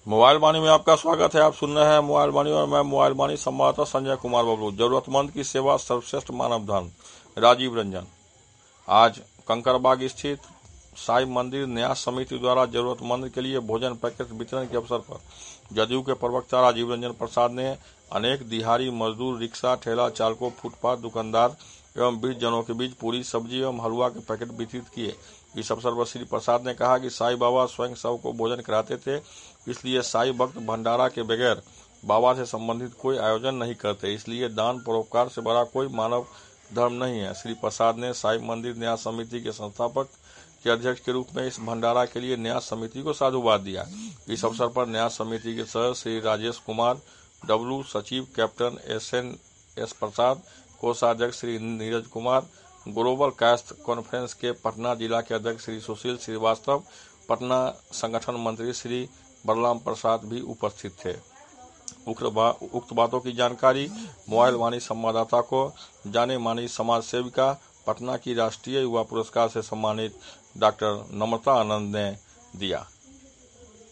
Mobile वाणी में आपका स्वागत है। आप सुन रहे हैं मोबाइल वाणी और मैं मोबाइल वाणी संवाददाता संजय कुमार बबलू। जरूरतमंद की सेवा सर्वश्रेष्ठ मानव धर्म। राजीव रंजन। आज कंकड़बाग स्थित साई मंदिर न्यास समिति द्वारा जरूरतमंद के लिए भोजन पैकेट वितरण के अवसर पर जदयू के प्रवक्ता राजीव रंजन प्रसाद ने अनेक दिहाड़ी मजदूर, रिक्शा, ठेला चालकों, फुटपाथ दुकानदार एवं 20 जनों के बीच पूरी, सब्जी एवं हलवा के पैकेट वितरित किए। इस अवसर पर श्री प्रसाद ने कहा कि साईं बाबा स्वयं सबको भोजन कराते थे, इसलिए साई भक्त भंडारा के बगैर बाबा से संबंधित कोई आयोजन नहीं करते, इसलिए दान परोपकार से बड़ा कोई मानव धर्म नहीं है। श्री प्रसाद ने साई मंदिर न्यास समिति के संस्थापक के अध्यक्ष के रूप में इस भंडारा के लिए न्यास समिति को साधुवाद दिया। इस अवसर पर न्यास समिति के सदस्य श्री राजेश कुमार डब्लू, सचिव कैप्टन SN प्रसाद, कोषाध्यक्ष Shri Neeraj Kumar, global caste conference के पटना जिला के अध्यक्ष श्री सुशील श्रीवास्तव, पटना संगठन मंत्री श्री बलराम प्रसाद भी उपस्थित थे। उक्त बातों की जानकारी मोबाइल वाणी संवाददाता को जाने मानी समाज सेविका, पटना की राष्ट्रीय युवा पुरस्कार से सम्मानित डॉक्टर नम्रता आनंद ने दिया।